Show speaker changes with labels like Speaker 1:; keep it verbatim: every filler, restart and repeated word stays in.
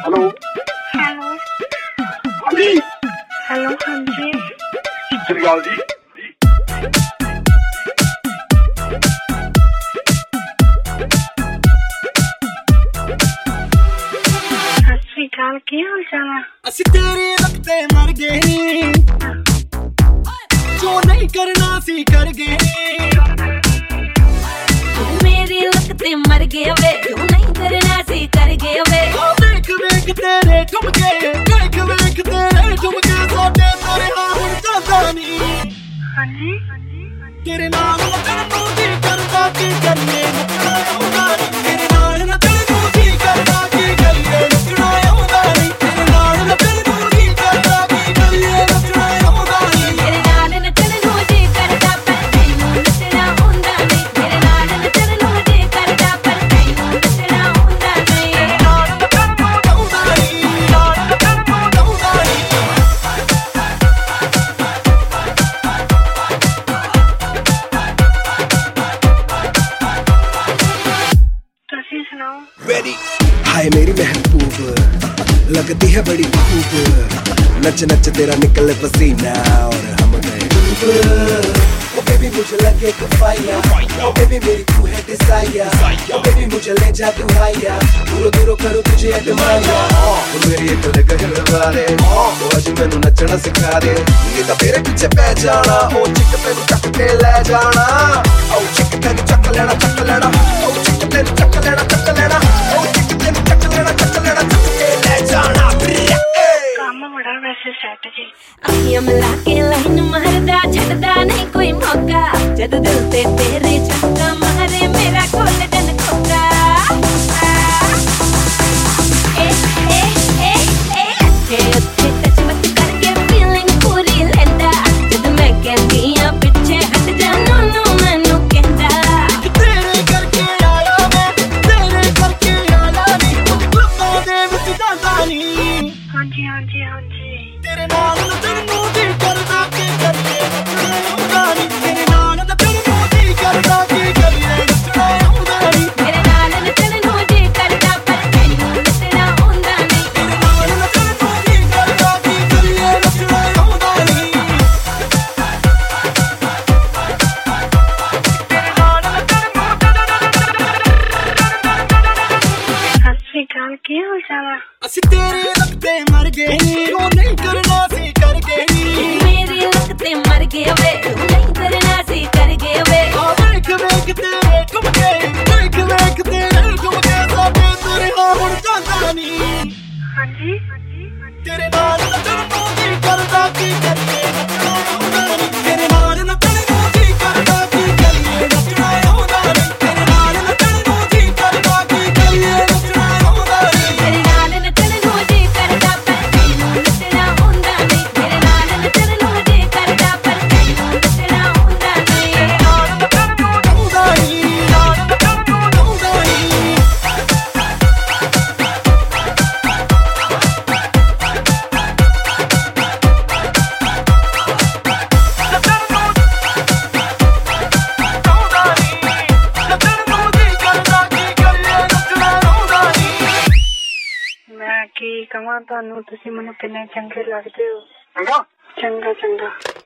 Speaker 1: Hello
Speaker 2: hello
Speaker 1: हाँ जी
Speaker 2: hello हाँ जी
Speaker 1: सत श्री अकाल जी।
Speaker 2: सत श्री अकाल की हाल चाल है?
Speaker 3: ਅਸੀਂ ਤੇਰੇ ਵਕਤੇ ਮਰ ਗਏ ਨੀ, ਜੋ ਨਹੀਂ ਕਰਨਾ ਸੀ ਕਰ ਗਏ ਨੀ।
Speaker 4: मेरी लगते मर गए वे, जो नहीं करना सी कर गए वे।
Speaker 3: ਆ ਵੇਖ ਵੇਖ ਤੇਰੇ ਠੁਮਕੇ, ਵੇਖ ਵੇਖ ਤੇਰੇ ਠੁਮਕੇ, ਸਾਡੇ ਤੇਰੇ ਨਾਲ ਹੁਣ ਜਾਂਦਾ ਨੀ।
Speaker 2: हाँ जी
Speaker 3: ਤੇਰੇ ਨਾਲ ਨੱਚਣ ਨੂੰ ਜੀ ਕਰਦਾ, ਕੀ ਕਰੀਏ ਨੱਚਣਾ ਆਉਂਦਾ ਨੀ। ਤੇਰੇ ਨਾਲ ਨੱਚਣ ਨੂੰ ਜੀ ਕਰਦਾ, ਕੀ ਕਰੀਏ ਨੱਚਣਾ ਆਉਂਦਾ ਨੀ। ਤੇਰੇ ਨਾਲ ਨੱਚਣ ਨੂੰ ਜੀ ਕਰਦਾ, ਕੀ ਕਰੀਏ ਨੱਚਣਾ ਆਉਂਦਾ ਨੀ।
Speaker 4: मेरे नाल नचन नू जी करदा, पर तैनू नचना आउंदा नहीं। मेरे नाल नचन नू जी करदा, पर तैनू नचना आउंदा नहीं।
Speaker 3: ਨਾਲ ਨੱਚਣ ਨੂੰ ਆਉਂਦਾ ਨੀ, ਨਾਲ ਨੱਚਣ ਨੂੰ ਆਉਂਦਾ ਨੀ।
Speaker 2: तुसी सुनाओ।
Speaker 5: रेडी हाय मेरी महबूब लगती है बड़ी खूब नच नच तेरा निकले पसीना और हम गए डूब ओ बेबी मुझे लगे कफाया ओ बेबी मेरी तू है डिजायर ओ बेबी मुझे ले जा तू हाया दूरों दूरों करूं तुझे अडमाया ओ मेरी एक लग वाले ओ आज मैनू नचना सिखा दे नहीं तो तेरे पीछे पै जाना ओ चिक तेनू चक के ले जाना ओ चिक तेनू चक लेना चक लेना ओ चिक तेनू चक लेना चक लेना ओ चिक तेनू चक लेना चक लेना चक के ले जाना
Speaker 2: काम बड़ा वैसे सेट जी।
Speaker 4: अखियां मिला के लाइन मारदा, छड़दा नहीं कोई मौका। जद दिल ते तेरे झटका मारे, मेरा गोल्डन खोका। ए ए ए ए अच्छे अच्छे टच मत करके फीलिंग पूरी लेंदा। जद मैं कहती हां पिछे हट जा, नो नो मैनू कहंदा।
Speaker 3: ਤੇਰੇ ਕਰਕੇ ਆਇਆ ਮੈਂ, ਤੇਰੇ ਕਰਕੇ ਆਇਆ ਨੀ। ਕਲੱਬਾਂ ਦੇ ਵਿੱਚ ਜਾਂਦਾ ਨੀ।
Speaker 2: हाँ जी हाँ जी हाँ जी
Speaker 3: ਤੇਰੇ ਨਾਲ ਨੱਚਣ ਨੂੰ ਜੀ ਕਰਦਾ, ਕੀ ਕਰੀਏ ਨੱਚਣਾ ਆਉਂਦਾ ਨੀ। ਤੇਰੇ ਨਾਲ ਨੱਚਣ ਨੂੰ ਜੀ ਕਰਦਾ, ਕੀ ਕਰੀਏ ਨੱਚਣਾ ਆਉਂਦਾ ਨੀ।
Speaker 4: मेरे नाल नचन नू जी करदा, पर तैनू नचना आउंदा नहीं।
Speaker 3: ਤੇਰੇ ਨਾਲ ਨੱਚਣ ਨੂੰ ਜੀ ਕਰਦਾ, ਕੀ ਕਰੀਏ ਨੱਚਣਾ ਆਉਂਦਾ ਨੀ। ਤੇਰੇ ਨਾਲ ਨੱਚਣ ਨੂੰ
Speaker 2: सत श्री अकाल की हाल चाल है?
Speaker 3: ਅਸੀਂ ਤੇਰੇ ਵਕਤੇ ਮਰ ਗਏ ਨੀ, ਜੋ ਨਹੀਂ ਕਰਨਾ ਸੀ ਕਰ ਗਏ ਨੀ।
Speaker 4: मेरी लगते मर गए वे, जो नहीं करना सी कर गए वे।
Speaker 3: ਆ ਵੇਖ ਵੇਖ ਤੇਰੇ ਠੁਮਕੇ, ਵੇਖ ਵੇਖ ਤੇਰੇ ਠੁਮਕੇ, ਸਾਡੇ ਤੇਰੇ ਨਾਲ ਹੁਣ ਜਾਂਦਾ ਨੀ।
Speaker 2: हाँ जी
Speaker 3: ਤੇਰੇ ਨਾਲ ਨੱਚਣ ਨੂੰ ਜੀ ਕਰਦਾ, ਕੀ ਕਰੀਏ ਨੱਚਣਾ ਆਉਂਦਾ ਨੀ। ਤੇਰੇ ਨਾਲ ਨੱਚਣ ਨੂੰ ਜੀ ਕਰਦਾ, ਕੀ ਕਰੀਏ ਨੱਚਣਾ ਆਉਂਦਾ ਨੀ। ਤੇਰੇ ਨਾਲ ਨੱਚਣ ਨੂੰ ਜੀ ਕਰਦਾ, ਕੀ ਕਰੀਏ ਨੱਚਣਾ ਆਉਂਦਾ ਨੀ।
Speaker 4: मेरे नाल नचन नू जी करदा, पर तैनू नचना आउंदा नहीं। मेरे नाल नचन नू जी करदा, पर तैनू नचना आउंदा नहीं।
Speaker 3: ਨਾਲ ਨੱਚਣ ਨੂੰ ਆਉਂਦਾ ਨੀ, ਨਾਲ ਨੱਚਣ ਨੂੰ ਆਉਂਦਾ ਨੀ। ਨੱਚਣ ਨੂੰ ਆਉਂਦਾ ਨੀ, ਨੱਚਣ ਨੂੰ ਜੀ ਕਰਦਾ, ਕੀ ਕਰੀਏ ਨੱਚਣਾ ਆਉਂਦਾ ਨੀ।
Speaker 2: मैं की कहां तुहानू तुसी मैनू किन्ने चंगे लगदे हो।
Speaker 1: चंगा
Speaker 2: चंगा चंगा